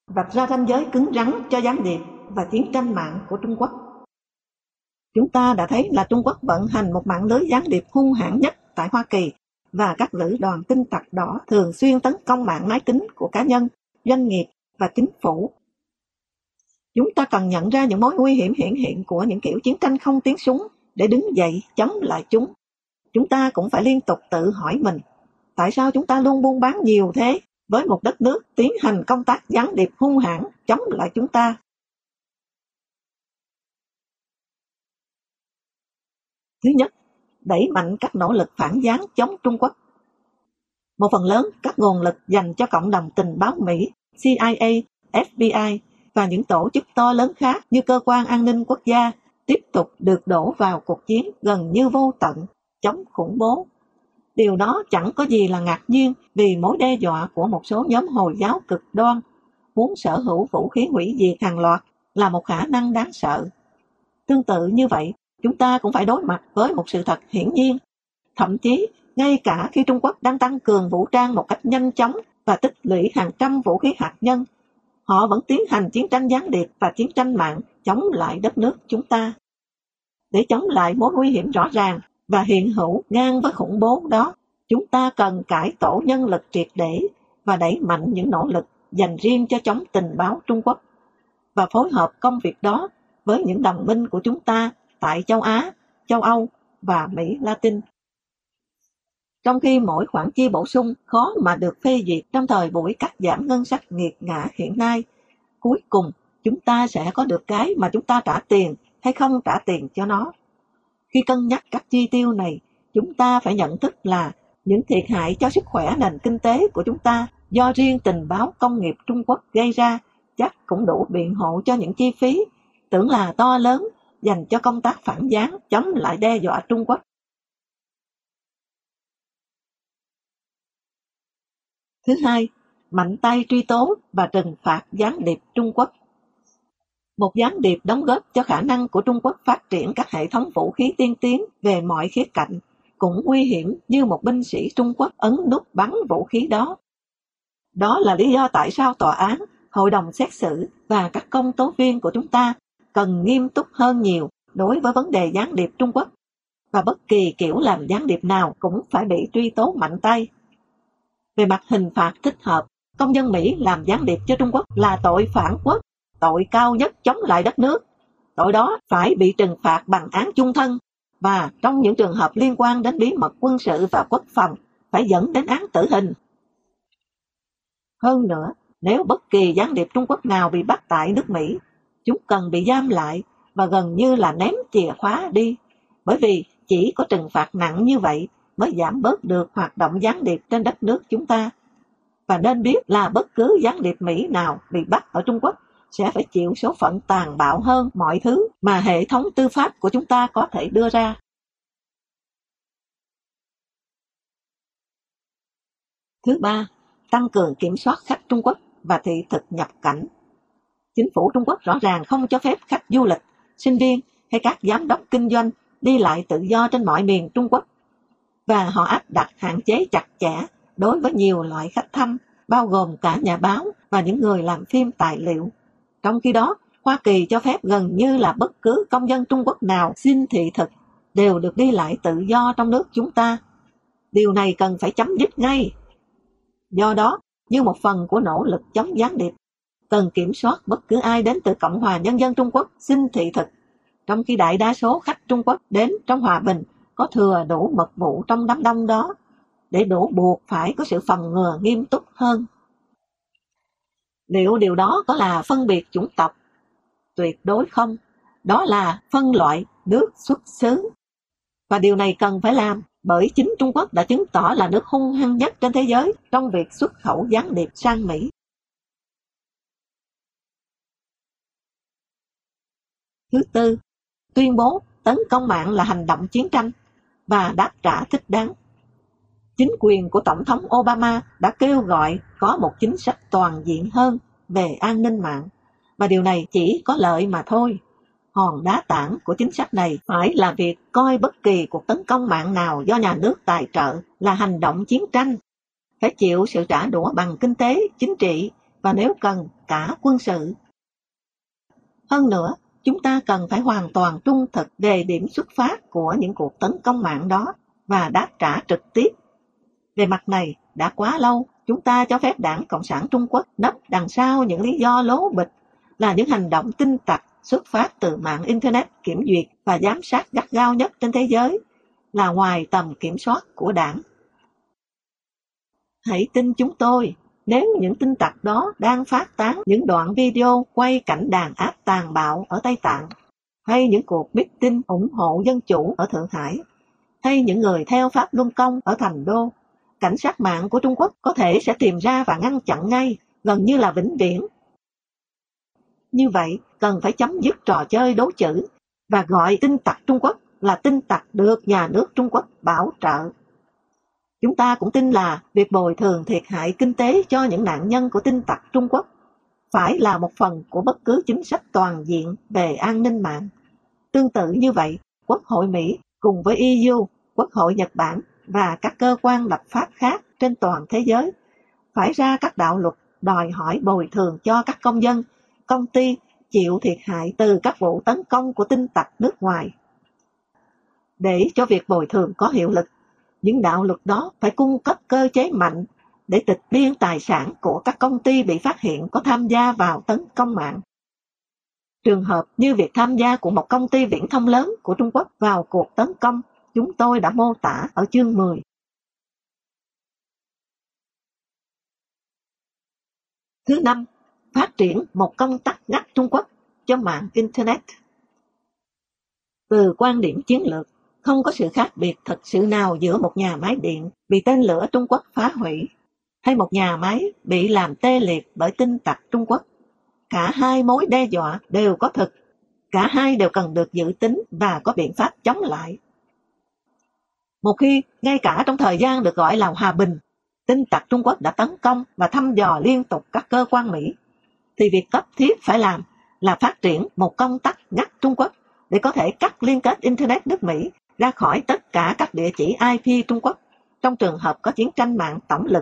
vạch ra ranh giới cứng rắn cho gián điệp và chiến tranh mạng của Trung Quốc. Chúng ta đã thấy là Trung Quốc vận hành một mạng lưới gián điệp hung hãn nhất tại Hoa Kỳ, và các lữ đoàn tin tặc đỏ thường xuyên tấn công mạng máy tính của cá nhân, doanh nghiệp và chính phủ. Chúng ta cần nhận ra những mối nguy hiểm hiện hiện của những kiểu chiến tranh không tiếng súng để đứng dậy chống lại chúng. Chúng ta cũng phải liên tục tự hỏi mình, tại sao chúng ta luôn buôn bán nhiều thế với một đất nước tiến hành công tác gián điệp hung hãn chống lại chúng ta? Thứ nhất, đẩy mạnh các nỗ lực phản gián chống Trung Quốc. Một phần lớn các nguồn lực dành cho cộng đồng tình báo Mỹ, CIA, FBI và những tổ chức to lớn khác như Cơ quan An ninh Quốc gia tiếp tục được đổ vào cuộc chiến gần như vô tận chống khủng bố. Điều đó chẳng có gì là ngạc nhiên, vì mối đe dọa của một số nhóm Hồi giáo cực đoan muốn sở hữu vũ khí hủy diệt hàng loạt là một khả năng đáng sợ. Tương tự như vậy, chúng ta cũng phải đối mặt với một sự thật hiển nhiên. Thậm chí, ngay cả khi Trung Quốc đang tăng cường vũ trang một cách nhanh chóng và tích lũy hàng trăm vũ khí hạt nhân, họ vẫn tiến hành chiến tranh gián điệp và chiến tranh mạng chống lại đất nước chúng ta. Để chống lại mối nguy hiểm rõ ràng và hiện hữu ngang với khủng bố đó, chúng ta cần cải tổ nhân lực triệt để và đẩy mạnh những nỗ lực dành riêng cho chống tình báo Trung Quốc, và phối hợp công việc đó với những đồng minh của chúng ta tại châu Á, châu Âu và Mỹ Latin. Trong khi mỗi khoản chi bổ sung khó mà được phê duyệt trong thời buổi cắt giảm ngân sách nghiệt ngã hiện nay, cuối cùng chúng ta sẽ có được cái mà chúng ta trả tiền hay không trả tiền cho nó. Khi cân nhắc các chi tiêu này, chúng ta phải nhận thức là những thiệt hại cho sức khỏe nền kinh tế của chúng ta do riêng tình báo công nghiệp Trung Quốc gây ra chắc cũng đủ biện hộ cho những chi phí tưởng là to lớn dành cho công tác phản gián chống lại đe dọa Trung Quốc. Thứ hai, mạnh tay truy tố và trừng phạt gián điệp Trung Quốc. Một gián điệp đóng góp cho khả năng của Trung Quốc phát triển các hệ thống vũ khí tiên tiến về mọi khía cạnh, cũng nguy hiểm như một binh sĩ Trung Quốc ấn nút bắn vũ khí đó. Đó là lý do tại sao tòa án, hội đồng xét xử và các công tố viên của chúng ta cần nghiêm túc hơn nhiều đối với vấn đề gián điệp Trung Quốc, và bất kỳ kiểu làm gián điệp nào cũng phải bị truy tố mạnh tay. Về mặt hình phạt thích hợp, công dân Mỹ làm gián điệp cho Trung Quốc là tội phản quốc, tội cao nhất chống lại đất nước. Tội đó phải bị trừng phạt bằng án chung thân, và trong những trường hợp liên quan đến bí mật quân sự và quốc phòng phải dẫn đến án tử hình. Hơn nữa, nếu bất kỳ gián điệp Trung Quốc nào bị bắt tại nước Mỹ, chúng cần bị giam lại và gần như là ném chìa khóa đi, bởi vì chỉ có trừng phạt nặng như vậy mới giảm bớt được hoạt động gián điệp trên đất nước chúng ta. Và nên biết là bất cứ gián điệp Mỹ nào bị bắt ở Trung Quốc sẽ phải chịu số phận tàn bạo hơn mọi thứ mà hệ thống tư pháp của chúng ta có thể đưa ra. Thứ ba, tăng cường kiểm soát khách Trung Quốc và thị thực nhập cảnh. Chính phủ Trung Quốc rõ ràng không cho phép khách du lịch, sinh viên hay các giám đốc kinh doanh đi lại tự do trên mọi miền Trung Quốc, và họ áp đặt hạn chế chặt chẽ đối với nhiều loại khách thăm, bao gồm cả nhà báo và những người làm phim tài liệu. Trong khi đó, Hoa Kỳ cho phép gần như là bất cứ công dân Trung Quốc nào xin thị thực đều được đi lại tự do trong nước chúng ta. Điều này cần phải chấm dứt ngay. Do đó, như một phần của nỗ lực chống gián điệp, cần kiểm soát bất cứ ai đến từ Cộng hòa Nhân dân Trung Quốc xin thị thực, trong khi đại đa số khách Trung Quốc đến trong hòa bình có thừa đủ mật vụ trong đám đông đó, để đủ buộc phải có sự phòng ngừa nghiêm túc hơn. Liệu điều đó có là phân biệt chủng tộc? Tuyệt đối không. Đó là phân loại nước xuất xứ. Và điều này cần phải làm, bởi chính Trung Quốc đã chứng tỏ là nước hung hăng nhất trên thế giới trong việc xuất khẩu gián điệp sang Mỹ. Thứ tư, tuyên bố tấn công mạng là hành động chiến tranh và đáp trả thích đáng. Chính quyền của Tổng thống Obama đã kêu gọi có một chính sách toàn diện hơn về an ninh mạng, và điều này chỉ có lợi mà thôi. Hòn đá tảng của chính sách này phải là việc coi bất kỳ cuộc tấn công mạng nào do nhà nước tài trợ là hành động chiến tranh, phải chịu sự trả đũa bằng kinh tế, chính trị và nếu cần cả quân sự. Hơn nữa, chúng ta cần phải hoàn toàn trung thực về điểm xuất phát của những cuộc tấn công mạng đó và đáp trả trực tiếp. Về mặt này, đã quá lâu chúng ta cho phép Đảng Cộng sản Trung Quốc nấp đằng sau những lý do lố bịch là những hành động tin tặc xuất phát từ mạng Internet kiểm duyệt và giám sát gắt gao nhất trên thế giới, là ngoài tầm kiểm soát của Đảng. Hãy tin chúng tôi, nếu những tin tặc đó đang phát tán những đoạn video quay cảnh đàn áp tàn bạo ở Tây Tạng, hay những cuộc meeting ủng hộ dân chủ ở Thượng Hải, hay những người theo Pháp Luân Công ở Thành Đô, cảnh sát mạng của Trung Quốc có thể sẽ tìm ra và ngăn chặn ngay, gần như là vĩnh viễn. Như vậy, cần phải chấm dứt trò chơi đố chữ và gọi tin tặc Trung Quốc là tin tặc được nhà nước Trung Quốc bảo trợ. Chúng ta cũng tin là việc bồi thường thiệt hại kinh tế cho những nạn nhân của tin tặc Trung Quốc phải là một phần của bất cứ chính sách toàn diện về an ninh mạng. Tương tự như vậy, Quốc hội Mỹ cùng với EU, Quốc hội Nhật Bản và các cơ quan lập pháp khác trên toàn thế giới phải ra các đạo luật đòi hỏi bồi thường cho các công dân, công ty chịu thiệt hại từ các vụ tấn công của tin tặc nước ngoài. Để cho việc bồi thường có hiệu lực, những đạo luật đó phải cung cấp cơ chế mạnh để tịch biên tài sản của các công ty bị phát hiện có tham gia vào tấn công mạng. Trường hợp như việc tham gia của một công ty viễn thông lớn của Trung Quốc vào cuộc tấn công, chúng tôi đã mô tả ở chương 10. Thứ năm, phát triển một công tắc ngắt Trung Quốc cho mạng Internet. Từ quan điểm chiến lược, không có sự khác biệt thật sự nào giữa một nhà máy điện bị tên lửa Trung Quốc phá hủy hay một nhà máy bị làm tê liệt bởi tin tặc Trung Quốc. Cả hai mối đe dọa đều có thực, cả hai đều cần được dự tính và có biện pháp chống lại. Một khi, ngay cả trong thời gian được gọi là hòa bình, tin tặc Trung Quốc đã tấn công và thăm dò liên tục các cơ quan Mỹ, thì việc cấp thiết phải làm là phát triển một công tắc ngắt Trung Quốc để có thể cắt liên kết Internet nước Mỹ ra khỏi tất cả các địa chỉ IP Trung Quốc trong trường hợp có chiến tranh mạng tổng lực.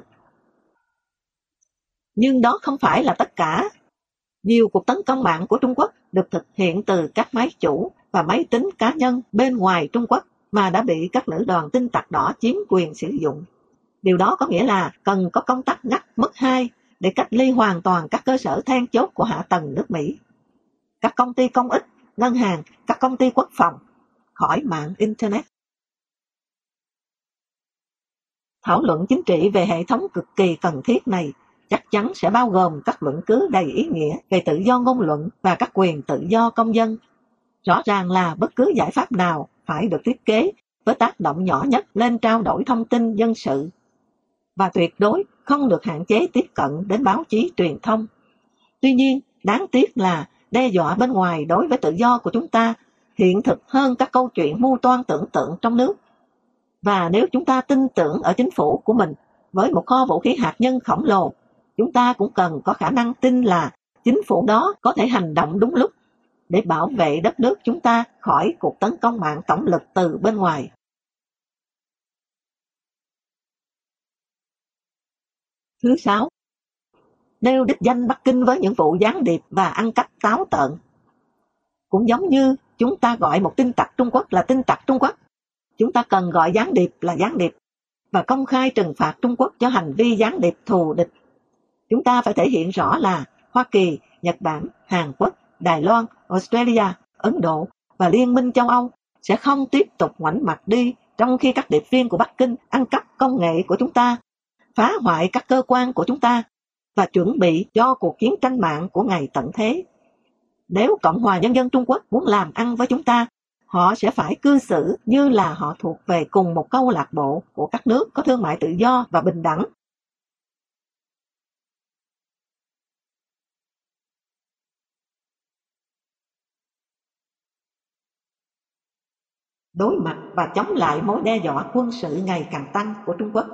Nhưng đó không phải là tất cả. Nhiều cuộc tấn công mạng của Trung Quốc được thực hiện từ các máy chủ và máy tính cá nhân bên ngoài Trung Quốc mà đã bị các lữ đoàn tin tặc đỏ chiếm quyền sử dụng. Điều đó có nghĩa là cần có công tắc ngắt mức 2 để cách ly hoàn toàn các cơ sở then chốt của hạ tầng nước Mỹ, các công ty công ích, ngân hàng, các công ty quốc phòng khỏi mạng Internet. Thảo luận chính trị về hệ thống cực kỳ cần thiết này chắc chắn sẽ bao gồm các luận cứ đầy ý nghĩa về tự do ngôn luận và các quyền tự do công dân. Rõ ràng là bất cứ giải pháp nào phải được thiết kế với tác động nhỏ nhất lên trao đổi thông tin dân sự và tuyệt đối không được hạn chế tiếp cận đến báo chí truyền thông. Tuy nhiên, đáng tiếc là đe dọa bên ngoài đối với tự do của chúng ta hiện thực hơn các câu chuyện mưu toan tưởng tượng trong nước. Và nếu chúng ta tin tưởng ở chính phủ của mình với một kho vũ khí hạt nhân khổng lồ, chúng ta cũng cần có khả năng tin là chính phủ đó có thể hành động đúng lúc để bảo vệ đất nước chúng ta khỏi cuộc tấn công mạng tổng lực từ bên ngoài. Thứ 6. Nêu đích danh Bắc Kinh với những vụ gián điệp và ăn cắp táo tợn. Cũng giống như chúng ta gọi một tin tặc Trung Quốc là tin tặc Trung Quốc, chúng ta cần gọi gián điệp là gián điệp và công khai trừng phạt Trung Quốc cho hành vi gián điệp thù địch. Chúng ta phải thể hiện rõ là Hoa Kỳ, Nhật Bản, Hàn Quốc, Đài Loan, Australia, Ấn Độ và Liên minh châu Âu sẽ không tiếp tục ngoảnh mặt đi trong khi các điệp viên của Bắc Kinh ăn cắp công nghệ của chúng ta, phá hoại các cơ quan của chúng ta và chuẩn bị cho cuộc chiến tranh mạng của ngày tận thế. Nếu Cộng hòa Nhân dân Trung Quốc muốn làm ăn với chúng ta, họ sẽ phải cư xử như là họ thuộc về cùng một câu lạc bộ của các nước có thương mại tự do và bình đẳng. Đối mặt và chống lại mối đe dọa quân sự ngày càng tăng của Trung Quốc.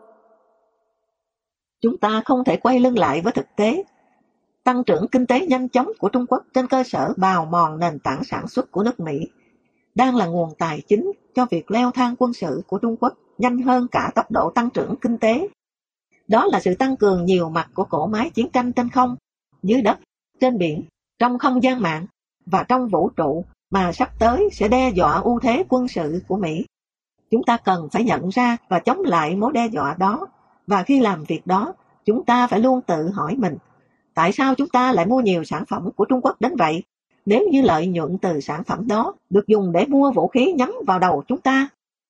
Chúng ta không thể quay lưng lại với thực tế. Tăng trưởng kinh tế nhanh chóng của Trung Quốc trên cơ sở bào mòn nền tảng sản xuất của nước Mỹ đang là nguồn tài chính cho việc leo thang quân sự của Trung Quốc nhanh hơn cả tốc độ tăng trưởng kinh tế. Đó là sự tăng cường nhiều mặt của cỗ máy chiến tranh trên không, dưới đất, trên biển, trong không gian mạng và trong vũ trụ mà sắp tới sẽ đe dọa ưu thế quân sự của Mỹ. Chúng ta cần phải nhận ra và chống lại mối đe dọa đó, và khi làm việc đó, chúng ta phải luôn tự hỏi mình, tại sao chúng ta lại mua nhiều sản phẩm của Trung Quốc đến vậy, nếu như lợi nhuận từ sản phẩm đó được dùng để mua vũ khí nhắm vào đầu chúng ta?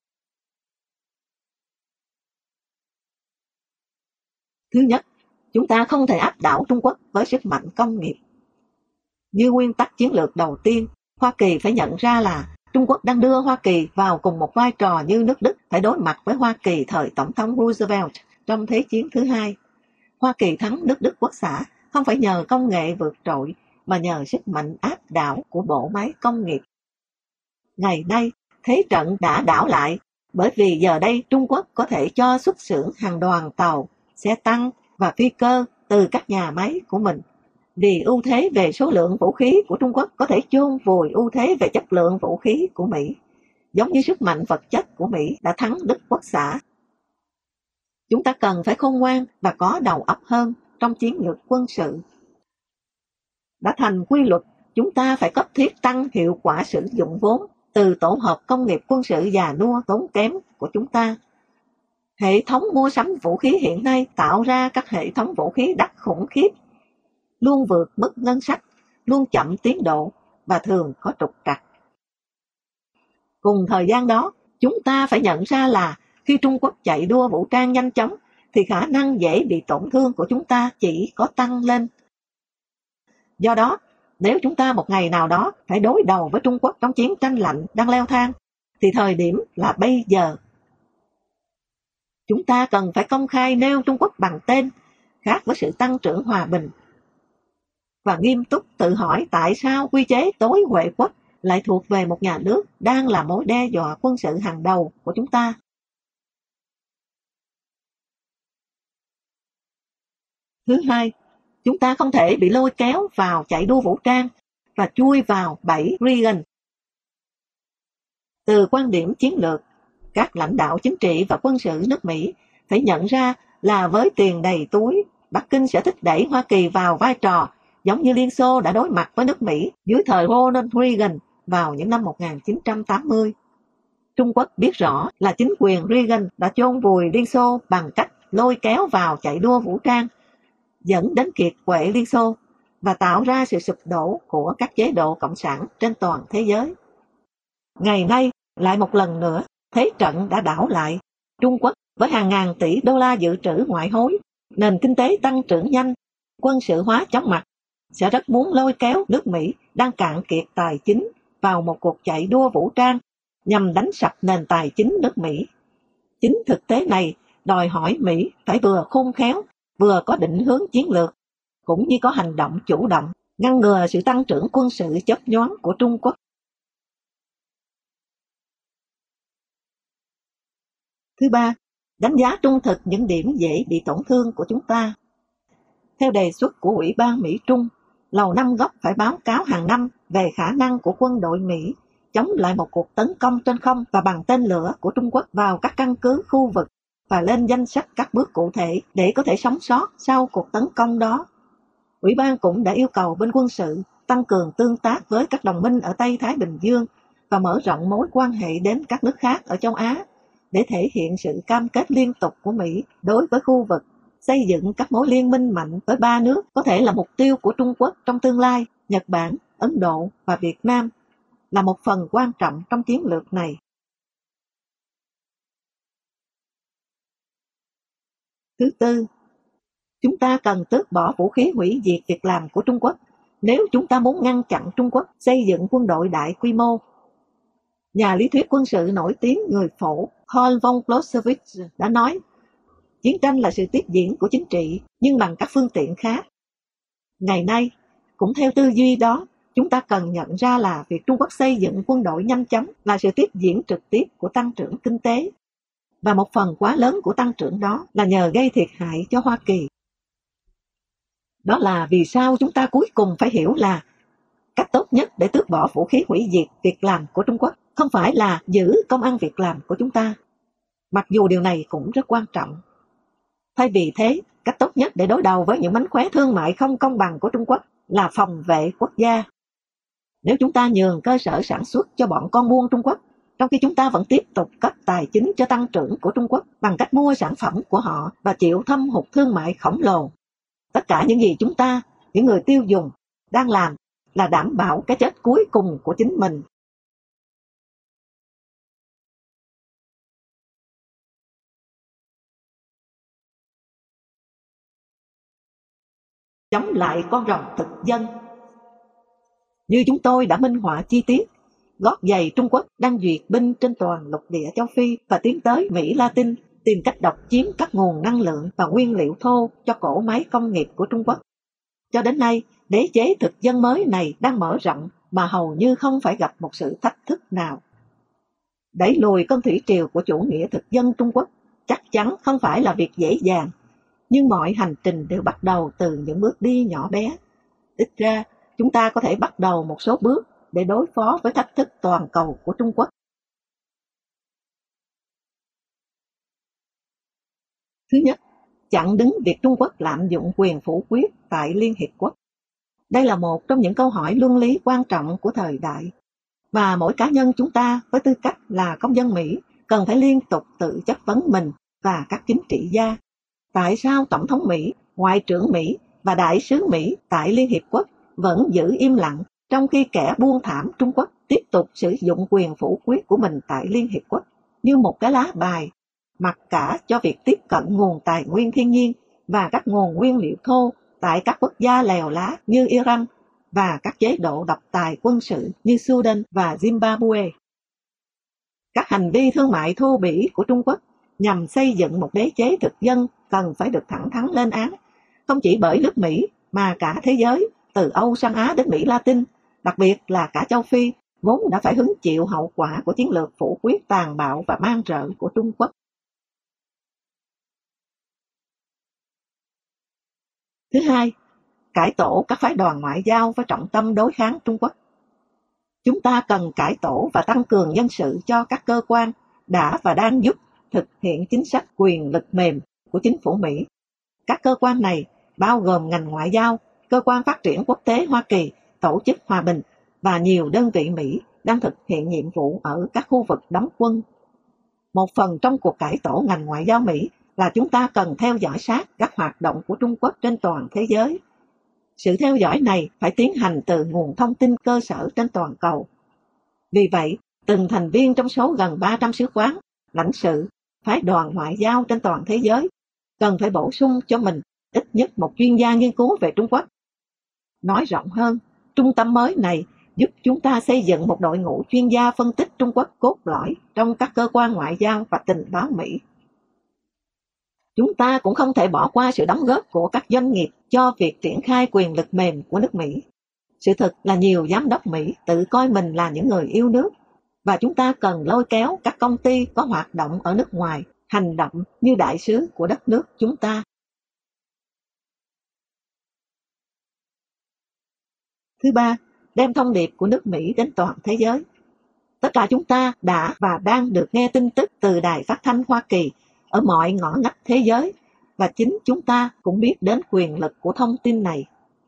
Thứ nhất, chúng ta không thể áp đảo Trung Quốc với sức mạnh công nghiệp. Như nguyên tắc chiến lược đầu tiên, Hoa Kỳ phải nhận ra là Trung Quốc đang đưa Hoa Kỳ vào cùng một vai trò như nước Đức phải đối mặt với Hoa Kỳ thời Tổng thống Roosevelt trong Thế chiến thứ hai. Hoa Kỳ thắng nước Đức quốc xã không phải nhờ công nghệ vượt trội, mà nhờ sức mạnh áp đảo của bộ máy công nghiệp. Ngày nay, thế trận đã đảo lại, bởi vì giờ đây Trung Quốc có thể cho xuất xưởng hàng đoàn tàu, xe tăng và phi cơ từ các nhà máy của mình. Vì ưu thế về số lượng vũ khí của Trung Quốc có thể chôn vùi ưu thế về chất lượng vũ khí của Mỹ, giống như sức mạnh vật chất của Mỹ đã thắng Đức quốc xã. Chúng ta cần phải khôn ngoan và có đầu óc hơn trong chiến lược quân sự. Đã thành quy luật, chúng ta phải cấp thiết tăng hiệu quả sử dụng vốn từ tổ hợp công nghiệp quân sự già nua tốn kém của chúng ta. Hệ thống mua sắm vũ khí hiện nay tạo ra các hệ thống vũ khí đắt khủng khiếp, luôn vượt mức ngân sách, luôn chậm tiến độ và thường có trục trặc. Cùng thời gian đó, chúng ta phải nhận ra là khi Trung Quốc chạy đua vũ trang nhanh chóng, thì khả năng dễ bị tổn thương của chúng ta chỉ có tăng lên. Do đó, nếu chúng ta một ngày nào đó phải đối đầu với Trung Quốc trong chiến tranh lạnh đang leo thang, thì thời điểm là bây giờ. Chúng ta cần phải công khai nêu Trung Quốc bằng tên, khác với sự tăng trưởng hòa bình, và nghiêm túc tự hỏi tại sao quy chế tối huệ quốc lại thuộc về một nhà nước đang là mối đe dọa quân sự hàng đầu của chúng ta. Thứ hai, chúng ta không thể bị lôi kéo vào chạy đua vũ trang và chui vào bẫy Reagan. Từ quan điểm chiến lược, các lãnh đạo chính trị và quân sự nước Mỹ phải nhận ra là với tiền đầy túi, Bắc Kinh sẽ thúc đẩy Hoa Kỳ vào vai trò giống như Liên Xô đã đối mặt với nước Mỹ dưới thời Ronald Reagan vào những năm 1980. Trung Quốc biết rõ là chính quyền Reagan đã chôn vùi Liên Xô bằng cách lôi kéo vào chạy đua vũ trang, dẫn đến kiệt quệ Liên Xô và tạo ra sự sụp đổ của các chế độ cộng sản trên toàn thế giới. Ngày nay, lại một lần nữa, thế trận đã đảo lại. Trung Quốc với hàng ngàn tỷ đô la dự trữ ngoại hối, nền kinh tế tăng trưởng nhanh, quân sự hóa chóng mặt, sẽ rất muốn lôi kéo nước Mỹ đang cạn kiệt tài chính vào một cuộc chạy đua vũ trang nhằm đánh sập nền tài chính nước Mỹ. Chính thực tế này đòi hỏi Mỹ phải vừa khôn khéo, vừa có định hướng chiến lược, cũng như có hành động chủ động, ngăn ngừa sự tăng trưởng quân sự chớp nhoáng của Trung Quốc. Thứ ba, đánh giá trung thực những điểm dễ bị tổn thương của chúng ta. Theo đề xuất của Ủy ban Mỹ-Trung, Lầu Năm Góc phải báo cáo hàng năm về khả năng của quân đội Mỹ chống lại một cuộc tấn công trên không và bằng tên lửa của Trung Quốc vào các căn cứ khu vực và lên danh sách các bước cụ thể để có thể sống sót sau cuộc tấn công đó. Ủy ban cũng đã yêu cầu bên quân sự tăng cường tương tác với các đồng minh ở Tây Thái Bình Dương và mở rộng mối quan hệ đến các nước khác ở châu Á để thể hiện sự cam kết liên tục của Mỹ đối với khu vực, xây dựng các mối liên minh mạnh với ba nước có thể là mục tiêu của Trung Quốc trong tương lai, Nhật Bản, Ấn Độ và Việt Nam, là một phần quan trọng trong chiến lược này. Thứ tư, chúng ta cần tước bỏ vũ khí hủy diệt việc làm của Trung Quốc nếu chúng ta muốn ngăn chặn Trung Quốc xây dựng quân đội đại quy mô. Nhà lý thuyết quân sự nổi tiếng người Phổ Paul von Clausewitz đã nói, chiến tranh là sự tiếp diễn của chính trị, nhưng bằng các phương tiện khác. Ngày nay, cũng theo tư duy đó, chúng ta cần nhận ra là việc Trung Quốc xây dựng quân đội nhanh chóng là sự tiếp diễn trực tiếp của tăng trưởng kinh tế, và một phần quá lớn của tăng trưởng đó là nhờ gây thiệt hại cho Hoa Kỳ. Đó là vì sao chúng ta cuối cùng phải hiểu là cách tốt nhất để tước bỏ vũ khí hủy diệt việc làm của Trung Quốc không phải là giữ công ăn việc làm của chúng ta, mặc dù điều này cũng rất quan trọng. Thay vì thế, cách tốt nhất để đối đầu với những mánh khóe thương mại không công bằng của Trung Quốc là phòng vệ quốc gia. Nếu chúng ta nhường cơ sở sản xuất cho bọn con buôn Trung Quốc, trong khi chúng ta vẫn tiếp tục cấp tài chính cho tăng trưởng của Trung Quốc bằng cách mua sản phẩm của họ và chịu thâm hụt thương mại khổng lồ, tất cả những gì chúng ta, những người tiêu dùng, đang làm là đảm bảo cái chết cuối cùng của chính mình. Chống lại con rồng thực dân. Như chúng tôi đã minh họa chi tiết, gót giày Trung Quốc đang duyệt binh trên toàn lục địa châu Phi và tiến tới Mỹ Latin, tìm cách độc chiếm các nguồn năng lượng và nguyên liệu thô cho cỗ máy công nghiệp của Trung Quốc. Cho đến nay, đế chế thực dân mới này đang mở rộng mà hầu như không phải gặp một sự thách thức nào. Đẩy lùi con thủy triều của chủ nghĩa thực dân Trung Quốc chắc chắn không phải là việc dễ dàng, nhưng mọi hành trình đều bắt đầu từ những bước đi nhỏ bé. Ít ra, chúng ta có thể bắt đầu một số bước để đối phó với thách thức toàn cầu của Trung Quốc. Thứ nhất, chặn đứng việc Trung Quốc lạm dụng quyền phủ quyết tại Liên Hiệp Quốc. Đây là một trong những câu hỏi luân lý quan trọng của thời đại, và mỗi cá nhân chúng ta với tư cách là công dân Mỹ cần phải liên tục tự chất vấn mình và các chính trị gia. Tại sao Tổng thống Mỹ, Ngoại trưởng Mỹ và Đại sứ Mỹ tại Liên Hiệp Quốc vẫn giữ im lặng trong khi kẻ buôn thảm Trung Quốc tiếp tục sử dụng quyền phủ quyết của mình tại Liên Hiệp Quốc như một cái lá bài, mặc cả cho việc tiếp cận nguồn tài nguyên thiên nhiên và các nguồn nguyên liệu thô tại các quốc gia lèo lá như Iran và các chế độ độc tài quân sự như Sudan và Zimbabwe. Các hành vi thương mại thô bỉ của Trung Quốc nhằm xây dựng một đế chế thực dân cần phải được thẳng thắn lên án, không chỉ bởi nước Mỹ mà cả thế giới, từ Âu sang Á đến Mỹ Latin, đặc biệt là cả châu Phi, vốn đã phải hứng chịu hậu quả của chiến lược phủ quyết tàn bạo và man rợ của Trung Quốc. Thứ hai, cải tổ các phái đoàn ngoại giao với trọng tâm đối kháng Trung Quốc. Chúng ta cần cải tổ và tăng cường nhân sự cho các cơ quan đã và đang giúp thực hiện chính sách quyền lực mềm của chính phủ Mỹ. Các cơ quan này bao gồm ngành ngoại giao, cơ quan phát triển quốc tế Hoa Kỳ, tổ chức hòa bình và nhiều đơn vị Mỹ đang thực hiện nhiệm vụ ở các khu vực đóng quân. Một phần trong cuộc cải tổ ngành ngoại giao Mỹ là chúng ta cần theo dõi sát các hoạt động của Trung Quốc trên toàn thế giới. Sự theo dõi này phải tiến hành từ nguồn thông tin cơ sở trên toàn cầu. Vì vậy, từng thành viên trong số gần 300 sứ quán, lãnh sự, phái đoàn ngoại giao trên toàn thế giới cần phải bổ sung cho mình ít nhất một chuyên gia nghiên cứu về Trung Quốc. Nói rộng hơn, trung tâm mới này giúp chúng ta xây dựng một đội ngũ chuyên gia phân tích Trung Quốc cốt lõi trong các cơ quan ngoại giao và tình báo Mỹ. Chúng ta cũng không thể bỏ qua sự đóng góp của các doanh nghiệp cho việc triển khai quyền lực mềm của nước Mỹ. Sự thật là nhiều giám đốc Mỹ tự coi mình là những người yêu nước, và chúng ta cần lôi kéo các công ty có hoạt động ở nước ngoài hành động như đại sứ của đất nước chúng ta. Thứ ba, đem thông điệp của nước Mỹ đến toàn thế giới. Tất cả chúng ta đã và đang được nghe tin tức từ đài phát thanh Hoa Kỳ ở mọi ngõ ngách thế giới, và chính chúng ta cũng biết đến quyền lực của thông tin này.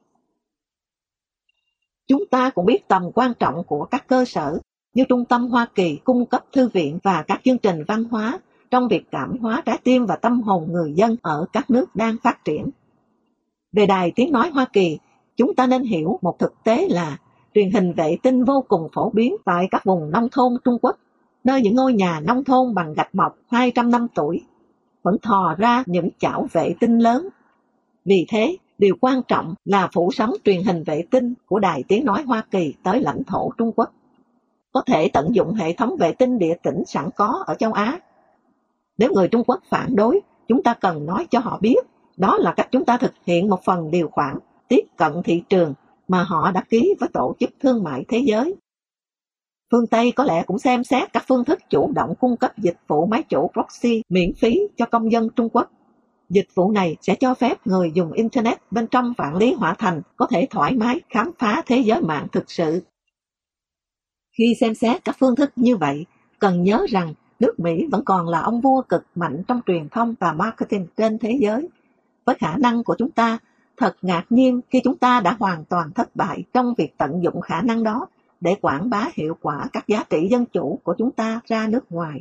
Chúng ta cũng biết tầm quan trọng của các cơ sở như Trung tâm Hoa Kỳ cung cấp thư viện và các chương trình văn hóa trong việc cảm hóa trái tim và tâm hồn người dân ở các nước đang phát triển. Về Đài Tiếng Nói Hoa Kỳ, chúng ta nên hiểu một thực tế là truyền hình vệ tinh vô cùng phổ biến tại các vùng nông thôn Trung Quốc, nơi những ngôi nhà nông thôn bằng gạch mộc 200 năm tuổi vẫn thò ra những chảo vệ tinh lớn. Vì thế, điều quan trọng là phủ sóng truyền hình vệ tinh của Đài Tiếng Nói Hoa Kỳ tới lãnh thổ Trung Quốc. Có thể tận dụng hệ thống vệ tinh địa tĩnh sẵn có ở châu Á. Nếu người Trung Quốc phản đối, chúng ta cần nói cho họ biết đó là cách chúng ta thực hiện một phần điều khoản tiếp cận thị trường mà họ đã ký với Tổ chức Thương mại Thế giới. Phương Tây có lẽ cũng xem xét các phương thức chủ động cung cấp dịch vụ máy chủ proxy miễn phí cho công dân Trung Quốc. Dịch vụ này sẽ cho phép người dùng Internet bên trong vạn lý hỏa thành có thể thoải mái khám phá thế giới mạng thực sự. Khi xem xét các phương thức như vậy, cần nhớ rằng nước Mỹ vẫn còn là ông vua cực mạnh trong truyền thông và marketing trên thế giới. Với khả năng của chúng ta, thật ngạc nhiên khi chúng ta đã hoàn toàn thất bại trong việc tận dụng khả năng đó để quảng bá hiệu quả các giá trị dân chủ của chúng ta ra nước ngoài.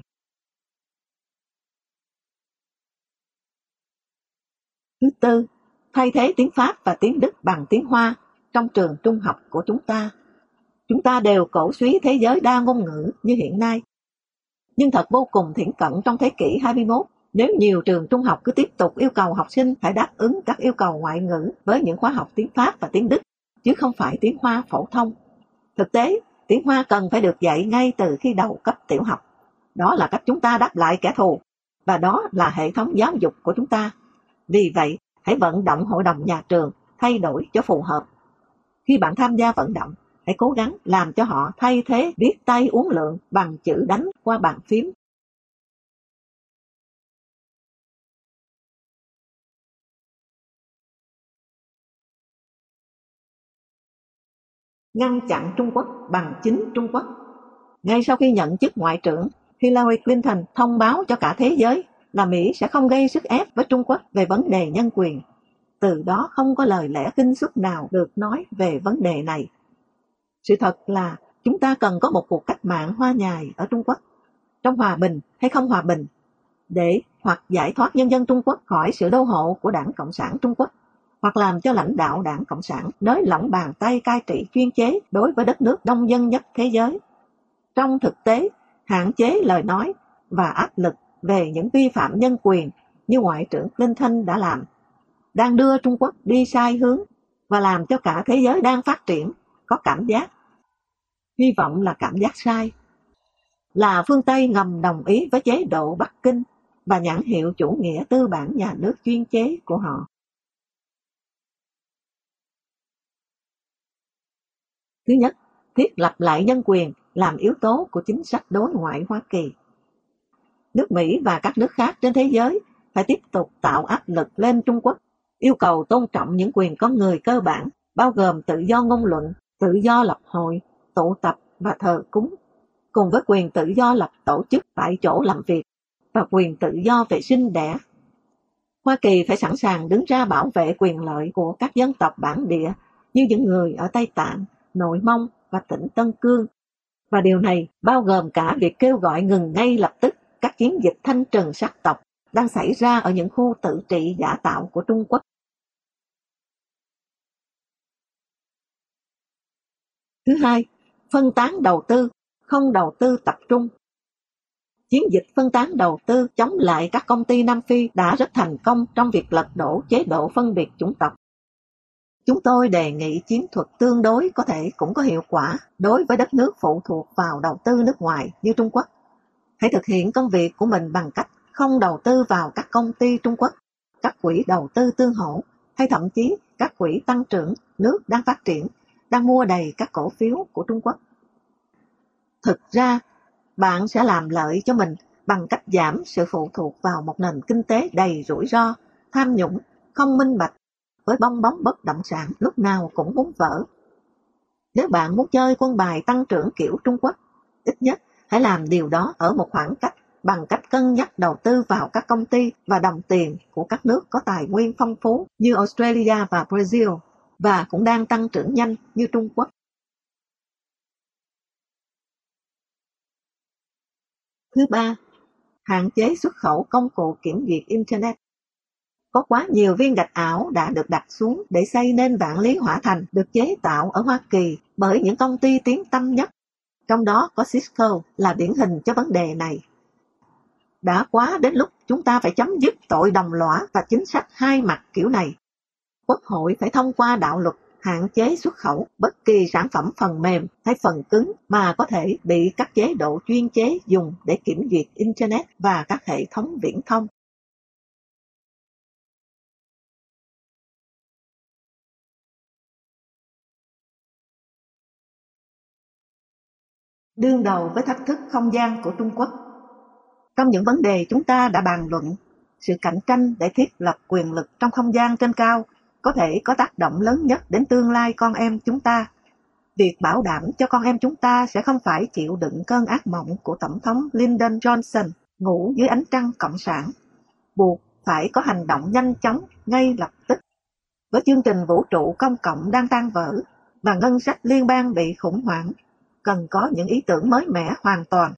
Thứ tư, thay thế tiếng Pháp và tiếng Đức bằng tiếng Hoa trong trường trung học của chúng ta. Chúng ta đều cổ suý thế giới đa ngôn ngữ như hiện nay. Nhưng thật vô cùng thiển cận trong thế kỷ 21 nếu nhiều trường trung học cứ tiếp tục yêu cầu học sinh phải đáp ứng các yêu cầu ngoại ngữ với những khóa học tiếng Pháp và tiếng Đức, chứ không phải tiếng Hoa phổ thông. Thực tế, tiếng Hoa cần phải được dạy ngay từ khi đầu cấp tiểu học. Đó là cách chúng ta đáp lại kẻ thù, và đó là hệ thống giáo dục của chúng ta. Vì vậy, hãy vận động hội đồng nhà trường thay đổi cho phù hợp. Khi bạn tham gia vận động, hãy cố gắng làm cho họ thay thế viết tay uốn lượn bằng chữ đánh qua bàn phím. Ngăn chặn Trung Quốc bằng chính Trung Quốc. Ngay sau khi nhận chức Ngoại trưởng, Hillary Clinton thông báo cho cả thế giới là Mỹ sẽ không gây sức ép với Trung Quốc về vấn đề nhân quyền. Từ đó không có lời lẽ kinh suất nào được nói về vấn đề này. Sự thật là chúng ta cần có một cuộc cách mạng hoa nhài ở Trung Quốc, trong hòa bình hay không hòa bình, để hoặc giải thoát nhân dân Trung Quốc khỏi sự đô hộ của Đảng Cộng sản Trung Quốc, hoặc làm cho lãnh đạo Đảng Cộng sản nới lỏng bàn tay cai trị chuyên chế đối với đất nước đông dân nhất thế giới. Trong thực tế, hạn chế lời nói và áp lực về những vi phạm nhân quyền như Ngoại trưởng Clinton đã làm, đang đưa Trung Quốc đi sai hướng và làm cho cả thế giới đang phát triển có cảm giác, hy vọng là cảm giác sai, là phương Tây ngầm đồng ý với chế độ Bắc Kinh và nhãn hiệu chủ nghĩa tư bản nhà nước chuyên chế của họ. Thứ nhất, thiết lập lại nhân quyền làm yếu tố của chính sách đối ngoại Hoa Kỳ. Nước Mỹ và các nước khác trên thế giới phải tiếp tục tạo áp lực lên Trung Quốc, yêu cầu tôn trọng những quyền con người cơ bản, bao gồm tự do ngôn luận, tự do lập hội, tụ tập và thờ cúng, cùng với quyền tự do lập tổ chức tại chỗ làm việc và quyền tự do vệ sinh đẻ. Hoa Kỳ phải sẵn sàng đứng ra bảo vệ quyền lợi của các dân tộc bản địa như những người ở Tây Tạng, Nội Mông và tỉnh Tân Cương. Và điều này bao gồm cả việc kêu gọi ngừng ngay lập tức các chiến dịch thanh trừng sắc tộc đang xảy ra ở những khu tự trị giả tạo của Trung Quốc. Thứ hai, phân tán đầu tư, không đầu tư tập trung. Chiến dịch phân tán đầu tư chống lại các công ty Nam Phi đã rất thành công trong việc lật đổ chế độ phân biệt chủng tộc. Chúng tôi đề nghị chiến thuật tương đối có thể cũng có hiệu quả đối với đất nước phụ thuộc vào đầu tư nước ngoài như Trung Quốc. Hãy thực hiện công việc của mình bằng cách không đầu tư vào các công ty Trung Quốc, các quỹ đầu tư tương hỗ, hay thậm chí các quỹ tăng trưởng nước đang phát triển, đang mua đầy các cổ phiếu của Trung Quốc. Thực ra, bạn sẽ làm lợi cho mình bằng cách giảm sự phụ thuộc vào một nền kinh tế đầy rủi ro, tham nhũng, không minh bạch, với bong bóng bất động sản lúc nào cũng muốn vỡ. Nếu bạn muốn chơi quân bài tăng trưởng kiểu Trung Quốc, ít nhất hãy làm điều đó ở một khoảng cách bằng cách cân nhắc đầu tư vào các công ty và đồng tiền của các nước có tài nguyên phong phú như Australia và Brazil, và cũng đang tăng trưởng nhanh như Trung Quốc. Thứ ba, hạn chế xuất khẩu công cụ kiểm duyệt Internet. Có quá nhiều viên gạch ảo đã được đặt xuống để xây nên vạn lý hỏa thành được chế tạo ở Hoa Kỳ bởi những công ty tiếng tăm nhất, trong đó có Cisco là điển hình cho vấn đề này. Đã quá đến lúc chúng ta phải chấm dứt tội đồng lõa và chính sách hai mặt kiểu này. Quốc hội phải thông qua đạo luật hạn chế xuất khẩu bất kỳ sản phẩm phần mềm hay phần cứng mà có thể bị các chế độ chuyên chế dùng để kiểm duyệt Internet và các hệ thống viễn thông. Đương đầu với thách thức không gian của Trung Quốc. Trong những vấn đề chúng ta đã bàn luận, sự cạnh tranh để thiết lập quyền lực trong không gian trên cao có thể có tác động lớn nhất đến tương lai con em chúng ta. Việc bảo đảm cho con em chúng ta sẽ không phải chịu đựng cơn ác mộng của Tổng thống Lyndon Johnson ngủ dưới ánh trăng cộng sản, buộc phải có hành động nhanh chóng ngay lập tức. Với chương trình vũ trụ công cộng đang tan vỡ và ngân sách liên bang bị khủng hoảng, cần có những ý tưởng mới mẻ hoàn toàn.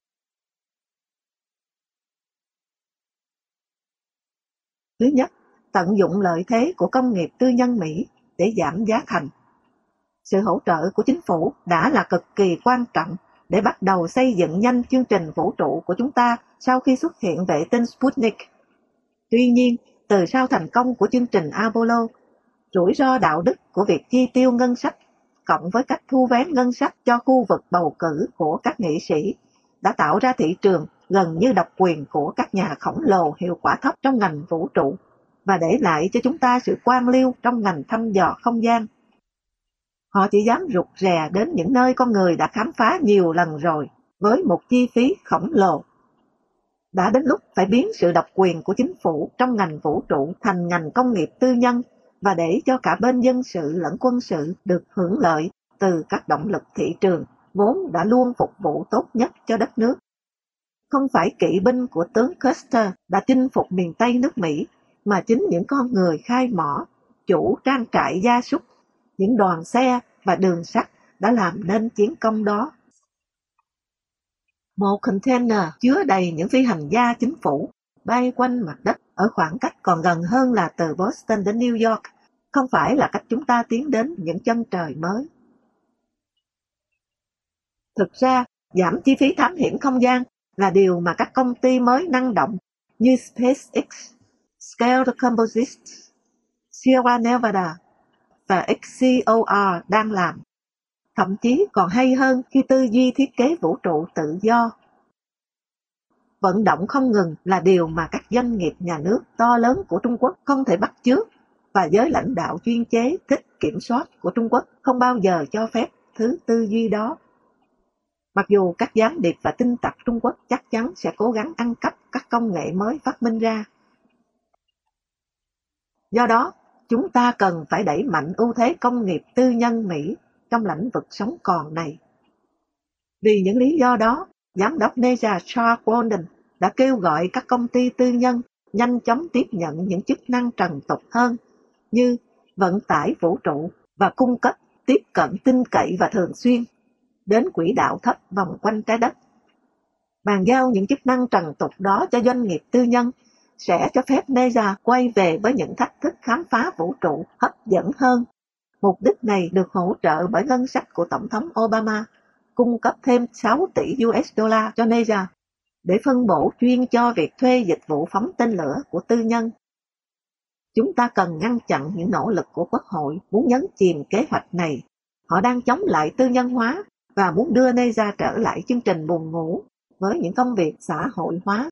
Thứ nhất, tận dụng lợi thế của công nghiệp tư nhân Mỹ để giảm giá thành. Sự hỗ trợ của chính phủ đã là cực kỳ quan trọng để bắt đầu xây dựng nhanh chương trình vũ trụ của chúng ta sau khi xuất hiện vệ tinh Sputnik. Tuy nhiên, từ sau thành công của chương trình Apollo, rủi ro đạo đức của việc chi tiêu ngân sách cộng với cách thu vén ngân sách cho khu vực bầu cử của các nghị sĩ đã tạo ra thị trường gần như độc quyền của các nhà khổng lồ hiệu quả thấp trong ngành vũ trụ và để lại cho chúng ta sự quan liêu trong ngành thăm dò không gian. Họ chỉ dám rụt rè đến những nơi con người đã khám phá nhiều lần rồi với một chi phí khổng lồ. Đã đến lúc phải biến sự độc quyền của chính phủ trong ngành vũ trụ thành ngành công nghiệp tư nhân và để cho cả bên dân sự lẫn quân sự được hưởng lợi từ các động lực thị trường vốn đã luôn phục vụ tốt nhất cho đất nước. Không phải kỵ binh của tướng Custer đã chinh phục miền Tây nước Mỹ, mà chính những con người khai mỏ, chủ trang trại gia súc, những đoàn xe và đường sắt đã làm nên chiến công đó. Một container chứa đầy những phi hành gia chính phủ bay quanh mặt đất ở khoảng cách còn gần hơn là từ Boston đến New York, không phải là cách chúng ta tiến đến những chân trời mới. Thực ra, giảm chi phí thám hiểm không gian là điều mà các công ty mới năng động như SpaceX, Scaled Composites, Sierra Nevada và XCOR đang làm. Thậm chí còn hay hơn khi tư duy thiết kế vũ trụ tự do. Vận động không ngừng là điều mà các doanh nghiệp nhà nước to lớn của Trung Quốc không thể bắt chước, và giới lãnh đạo chuyên chế thích kiểm soát của Trung Quốc không bao giờ cho phép thứ tư duy đó. Mặc dù các gián điệp và tin tặc Trung Quốc chắc chắn sẽ cố gắng ăn cắp các công nghệ mới phát minh ra. Do đó, chúng ta cần phải đẩy mạnh ưu thế công nghiệp tư nhân Mỹ trong lĩnh vực sống còn này. Vì những lý do đó, Giám đốc NASA Charles Bolden đã kêu gọi các công ty tư nhân nhanh chóng tiếp nhận những chức năng trần tục hơn như vận tải vũ trụ và cung cấp tiếp cận tin cậy và thường xuyên đến quỹ đạo thấp vòng quanh trái đất. Bàn giao những chức năng trần tục đó cho doanh nghiệp tư nhân sẽ cho phép NASA quay về với những thách thức khám phá vũ trụ hấp dẫn hơn. Mục đích này được hỗ trợ bởi ngân sách của Tổng thống Obama, cung cấp thêm 6 tỷ USD cho NASA để phân bổ chuyên cho việc thuê dịch vụ phóng tên lửa của tư nhân. Chúng ta cần ngăn chặn những nỗ lực của Quốc hội muốn nhấn chìm kế hoạch này. Họ đang chống lại tư nhân hóa và muốn đưa NASA trở lại chương trình buồng ngủ với những công việc xã hội hóa.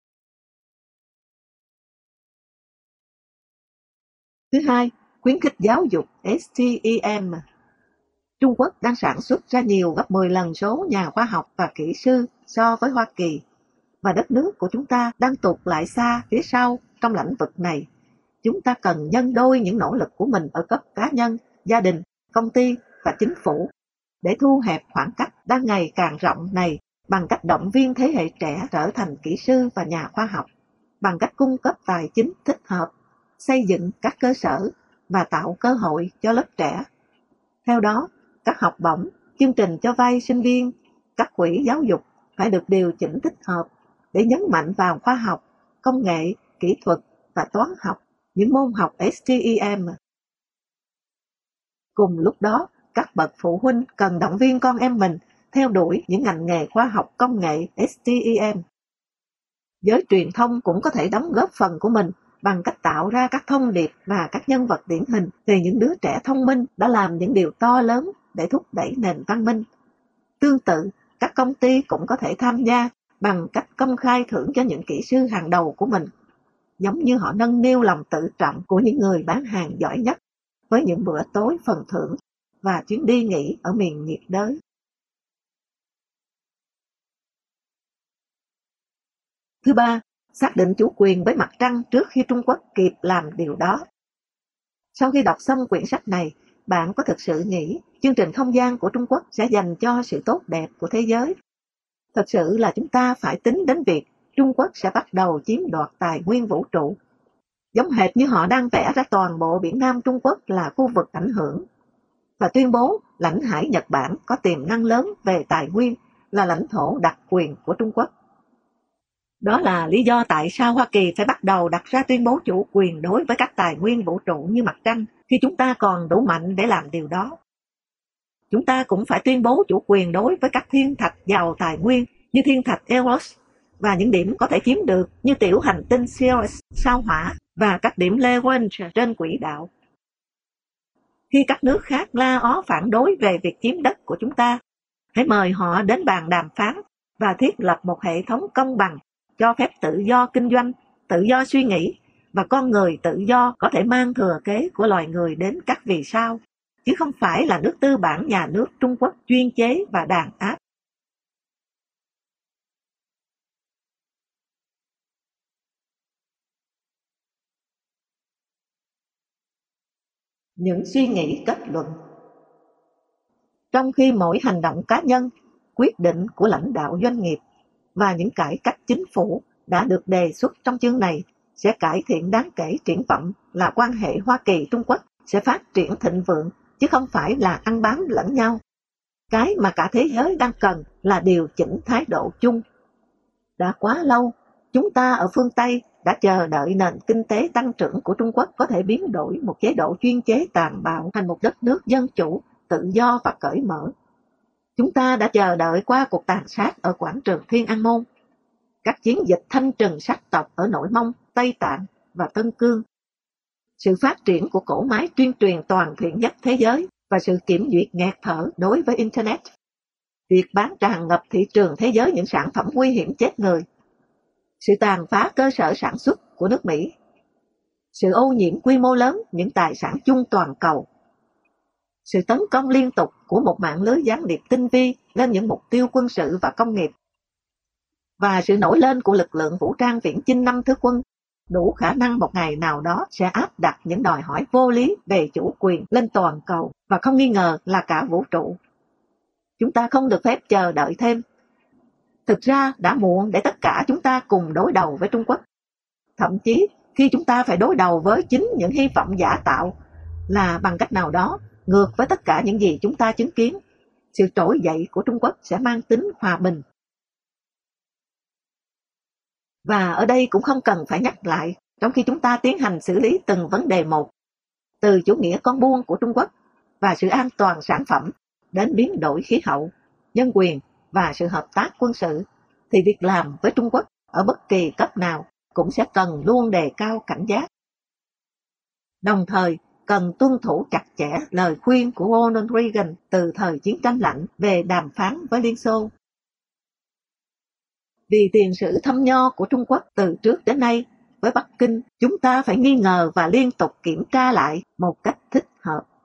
Thứ hai, khuyến khích giáo dục STEM. Trung Quốc đang sản xuất ra nhiều gấp 10 lần số nhà khoa học và kỹ sư so với Hoa Kỳ, và đất nước của chúng ta đang tụt lại xa phía sau trong lĩnh vực này. Chúng ta cần nhân đôi những nỗ lực của mình ở cấp cá nhân, gia đình, công ty và chính phủ để thu hẹp khoảng cách đang ngày càng rộng này bằng cách động viên thế hệ trẻ trở thành kỹ sư và nhà khoa học, bằng cách cung cấp tài chính thích hợp, xây dựng các cơ sở và tạo cơ hội cho lớp trẻ. Theo đó, các học bổng, chương trình cho vay sinh viên, các quỹ giáo dục phải được điều chỉnh thích hợp để nhấn mạnh vào khoa học, công nghệ, kỹ thuật và toán học, những môn học STEM. Cùng lúc đó, các bậc phụ huynh cần động viên con em mình theo đuổi những ngành nghề khoa học công nghệ STEM. Giới truyền thông cũng có thể đóng góp phần của mình bằng cách tạo ra các thông điệp và các nhân vật điển hình về những đứa trẻ thông minh đã làm những điều to lớn để thúc đẩy nền văn minh. Tương tự, các công ty cũng có thể tham gia bằng cách công khai thưởng cho những kỹ sư hàng đầu của mình, giống như họ nâng niu lòng tự trọng của những người bán hàng giỏi nhất với những bữa tối phần thưởng và chuyến đi nghỉ ở miền nhiệt đới. Thứ ba, xác định chủ quyền với mặt trăng trước khi Trung Quốc kịp làm điều đó. Sau khi đọc xong quyển sách này, bạn có thực sự nghĩ chương trình không gian của Trung Quốc sẽ dành cho sự tốt đẹp của thế giới? Thật sự là chúng ta phải tính đến việc Trung Quốc sẽ bắt đầu chiếm đoạt tài nguyên vũ trụ, giống hệt như họ đang vẽ ra toàn bộ biển Nam Trung Quốc là khu vực ảnh hưởng, và tuyên bố lãnh hải Nhật Bản có tiềm năng lớn về tài nguyên, là lãnh thổ đặc quyền của Trung Quốc. Đó là lý do tại sao Hoa Kỳ phải bắt đầu đặt ra tuyên bố chủ quyền đối với các tài nguyên vũ trụ như mặt trăng, khi chúng ta còn đủ mạnh để làm điều đó. Chúng ta cũng phải tuyên bố chủ quyền đối với các thiên thạch giàu tài nguyên như thiên thạch Eros và những điểm có thể chiếm được như tiểu hành tinh Ceres, sao Hỏa và các điểm Lagrange trên quỹ đạo. Khi các nước khác la ó phản đối về việc chiếm đất của chúng ta, hãy mời họ đến bàn đàm phán và thiết lập một hệ thống công bằng, cho phép tự do kinh doanh, tự do suy nghĩ và con người tự do có thể mang thừa kế của loài người đến các vì sao, chứ không phải là nước tư bản nhà nước Trung Quốc chuyên chế và đàn áp. Những suy nghĩ kết luận. Trong khi mỗi hành động cá nhân, quyết định của lãnh đạo doanh nghiệp và những cải cách chính phủ đã được đề xuất trong chương này sẽ cải thiện đáng kể triển vọng là quan hệ Hoa Kỳ-Trung Quốc sẽ phát triển thịnh vượng, chứ không phải là ăn bám lẫn nhau. Cái mà cả thế giới đang cần là điều chỉnh thái độ chung. Đã quá lâu, chúng ta ở phương Tây đã chờ đợi nền kinh tế tăng trưởng của Trung Quốc có thể biến đổi một chế độ chuyên chế tàn bạo thành một đất nước dân chủ, tự do và cởi mở. Chúng ta đã chờ đợi qua cuộc tàn sát ở quảng trường Thiên An Môn, các chiến dịch thanh trừng sắc tộc ở Nội Mông, Tây Tạng và Tân Cương, sự phát triển của cỗ máy tuyên truyền toàn thiện nhất thế giới và sự kiểm duyệt nghẹt thở đối với Internet, việc bán tràn ngập thị trường thế giới những sản phẩm nguy hiểm chết người, sự tàn phá cơ sở sản xuất của nước Mỹ, sự ô nhiễm quy mô lớn những tài sản chung toàn cầu, sự tấn công liên tục của một mạng lưới gián điệp tinh vi lên những mục tiêu quân sự và công nghiệp, và sự nổi lên của lực lượng vũ trang viễn chinh năm thứ quân, đủ khả năng một ngày nào đó sẽ áp đặt những đòi hỏi vô lý về chủ quyền lên toàn cầu và không nghi ngờ là cả vũ trụ. Chúng ta không được phép chờ đợi thêm. Thực ra đã muộn để tất cả chúng ta cùng đối đầu với Trung Quốc. Thậm chí khi chúng ta phải đối đầu với chính những hy vọng giả tạo là bằng cách nào đó ngược với tất cả những gì chúng ta chứng kiến, sự trỗi dậy của Trung Quốc sẽ mang tính hòa bình. Và ở đây cũng không cần phải nhắc lại, trong khi chúng ta tiến hành xử lý từng vấn đề một, từ chủ nghĩa con buôn của Trung Quốc và sự an toàn sản phẩm đến biến đổi khí hậu, nhân quyền và sự hợp tác quân sự, thì việc làm với Trung Quốc ở bất kỳ cấp nào cũng sẽ cần luôn đề cao cảnh giác. Đồng thời, cần tuân thủ chặt chẽ lời khuyên của Ronald Reagan từ thời chiến tranh lạnh về đàm phán với Liên Xô. Vì tiền sử thâm nho của Trung Quốc từ trước đến nay, với Bắc Kinh, chúng ta phải nghi ngờ và liên tục kiểm tra lại một cách thích hợp.